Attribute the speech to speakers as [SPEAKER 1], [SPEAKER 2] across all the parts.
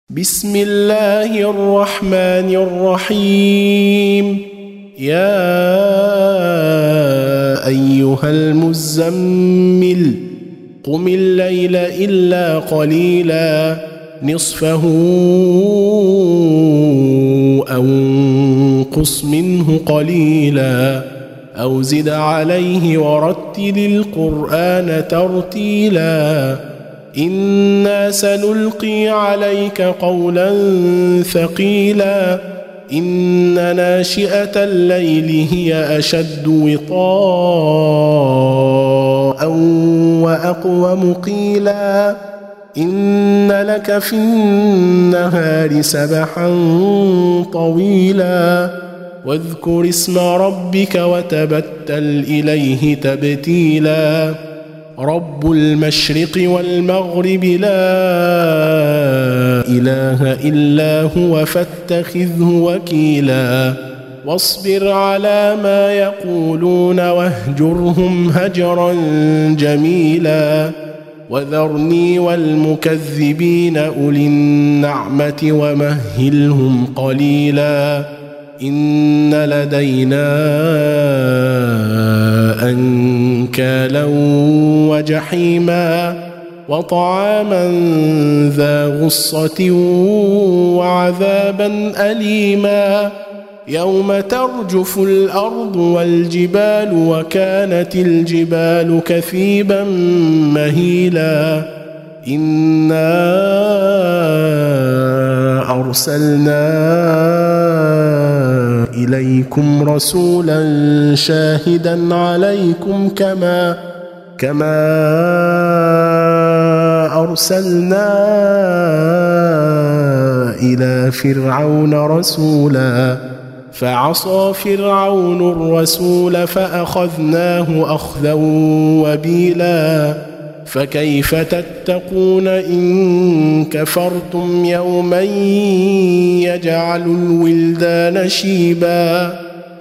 [SPEAKER 1] بسم الله الرحمن الرحيم. يا أيها المزمل قم الليل إلا قليلا نصفه أو انقص منه قليلا أو زد عليه ورتل القرآن ترتيلا إنا سنلقي عليك قولا ثقيلا إن ناشئة الليل هي أشد وطاء وأقوم قيلا إن لك في النهار سبحا طويلا واذكر اسم ربك وتبتل إليه تبتيلا رب المشرق والمغرب لا إله إلا هو فاتخذه وكيلا واصبر على ما يقولون واهجرهم هجرا جميلا وذرني والمكذبين أولي النعمة ومهلهم قليلا إن لدينا أنكالا وجحيما وطعاما ذا غصة وعذابا أليما يوم ترجف الأرض والجبال وكانت الجبال كثيبا مهيلا إنا أرسلنا إليكم رسولا شاهدا عليكم كما أرسلنا إلى فرعون رسولا فعصى فرعون الرسول فأخذناه أخذا وبيلا فكيف تتقون إن كفرتم يوما يجعل الولدان شيبا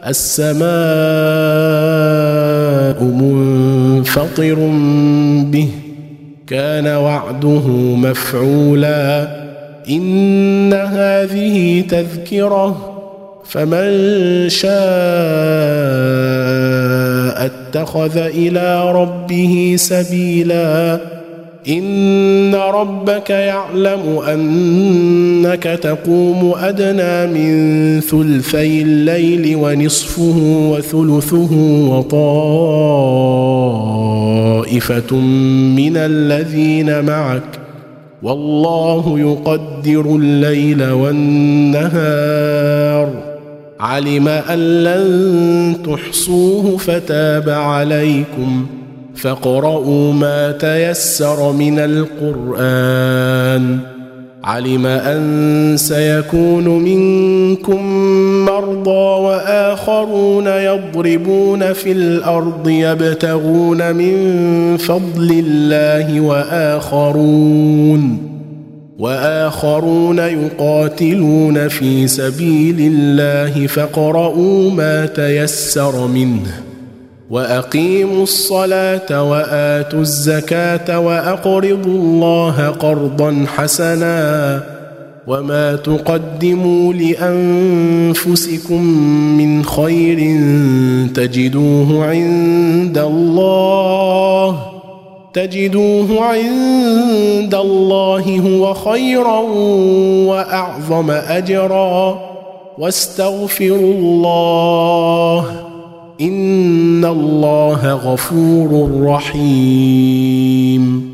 [SPEAKER 1] السماء منفطر به كان وعده مفعولا إن هذه تذكرة فمن شاء اتخذ إلى ربه سبيلا إن ربك يعلم أنك تقوم أدنى من ثلثي الليل ونصفه وثلثه وطائفة من الذين معك والله يقدر الليل والنهار علم أن لن تحصوه فتاب عليكم فاقرؤوا ما تيسر من القرآن علم أن سيكون منكم مرضى وآخرون يضربون في الأرض يبتغون من فضل الله وآخرون يقاتلون في سبيل الله فاقرؤوا ما تيسر منه وأقيموا الصلاة وآتوا الزكاة وأقرضوا الله قرضا حسنا وما تقدموا لأنفسكم من خير تجدوه عند الله هو خيرا وأعظم أجرا واستغفروا الله إن الله غفور رحيم.